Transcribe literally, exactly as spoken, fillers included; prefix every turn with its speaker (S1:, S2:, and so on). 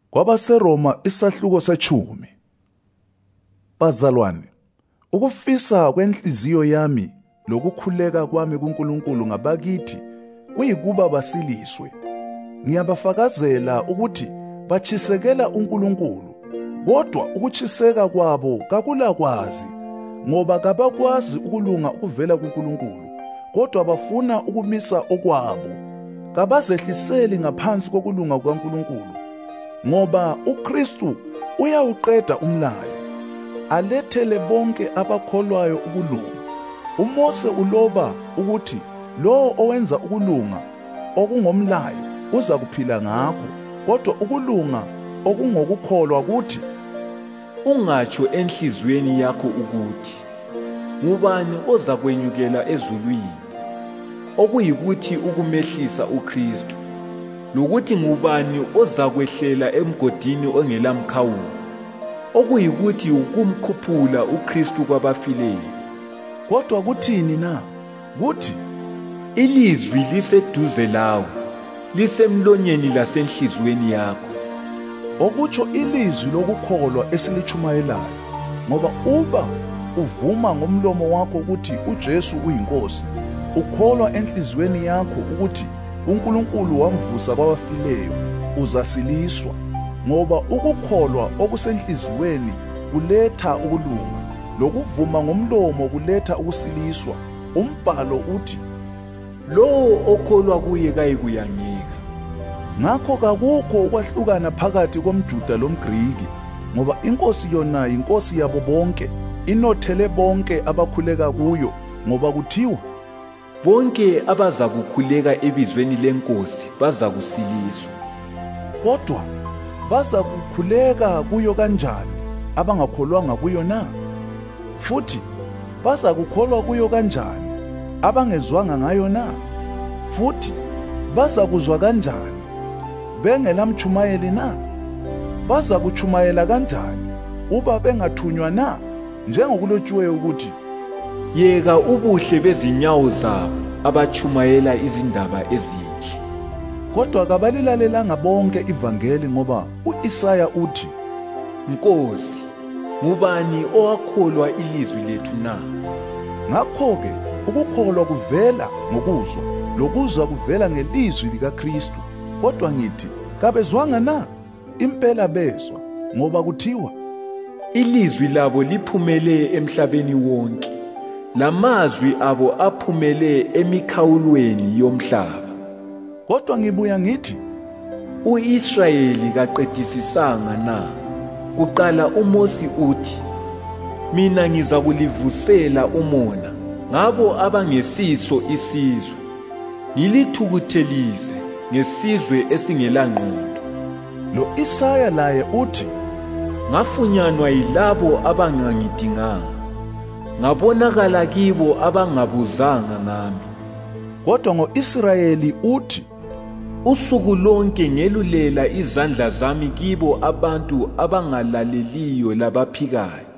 S1: KwabaseRoma isahluko sechumi. Bazalwane, ukufisa kwenhliziyo yami lokukhuleka kwami kuNkulunkulu ngabakithi kuyikuba basiliswe. Ngiyabafakazela ukuthi bachisekela uNkulunkulu, kodwa ukuchiseka kwabo kakulakwazi, ngoba kabakwazi ukulunga ukuvela kuNkulunkulu, kodwa bafuna ukumisa okwabo. Kabazehliseli ngaphansi kokulunga kukaNkulunkulu, ngoba uKristu uyawuqeda umlayo, alethele bonke abakholwayo ukulunga. uMose uloba ukuthi lo owenza ukulunga okungomlayo uza kuphila ngakho, kodwa ukulunga okungokukholwa kuthi,
S2: ungatsho enhliziyweni yakho ukuthi ngubani oza kwenyukela ezulwini, okuyikuthi ukumehlisa uKristu, lokuthi ngubani oza kwehlela emgodini ongelamkhawulo, okuyikuthi ukumkhuphula uKristu kwabafileyo.
S1: Kodwa kuthini na? Kuthi
S2: ilizwi liseduze lawe, lisemlonyeni lasenhliziyweni yakho,
S1: okutsho ilizwi lokukholwa esilichumayelayo. Ngoba uba uvuma ngomlomo wakho ukuthi uJesu uyinkosi, ukholwa enhliziyweni yakho ukuthi uNkulunkulu wamvusa kwabafileyo, uzasiliswa. Ngoba ukukholwa okusenhliziyweni kuletha ukulunga, lokuvuma ngomlomo kuletha ukusiliswa. Umbhalo uthi,
S2: lowo okholwa kuye kayikuyangeka.
S1: Ngakho kakukho ukwahlukana phakathi komJuda lomGriki, ngoba inkosi yona yinkosi yabo bonke, inothele bonke abakhuleka kuyo, ngoba kuthiwa,
S2: bonke abaza kukhuleka ebizweni lenkosi baza kusiliswa.
S1: Kodwa baza kukhuleka kuyo kanjani abangakholwanga kuyo na? Futhi baza kukholwa kuyo kanjani abangezwanga ngayo na? Futhi baza kuzwa kanjani bengelamchumayeli na? Baza kuchumayela kanjani uba bengathunywa na? Njengokulotshiweyo ukuthi,
S2: yeka ubuhle bezinyawo zabo abachumayela izindaba ezinhle.
S1: Kodwa kabalilalelanga bonke ivangeli, ngoba u-Isaya uthi,
S2: Nkosi, ngubani owakholwa ilizwi lethu na?
S1: Ngakho-ke ukukholwa kuvela ngokuzwa, lokuzwa kuvela ngelizwi likaKristu. Kodwa ngithi, kabezwanga na? Impela bezwa, ngoba kuthiwa,
S2: ilizwi labo liphumele emhlabeni wonke, lamazwi abo aphumele emikhawulweni yomhlaba.
S1: Kodwa ngibuya ngithi,
S2: u-Israyeli kaqedisisanga na? Kuqala uMosi uthi, mina ngiza kulivusela umona ngabo abangesiso isizwe, ngilithukuthelise ngesizwe esingelangqondo.
S1: Lo Isaya laye uthi,
S2: ngafunyanwa yilabo abangangidinganga, ngabonakala kibo abangabuzanga ngami.
S1: Kodwa ngo-Israyeli uthi,
S2: usuku lonke ngelulela izandla zami kibo abantu abangalaleliyo labaphikayo.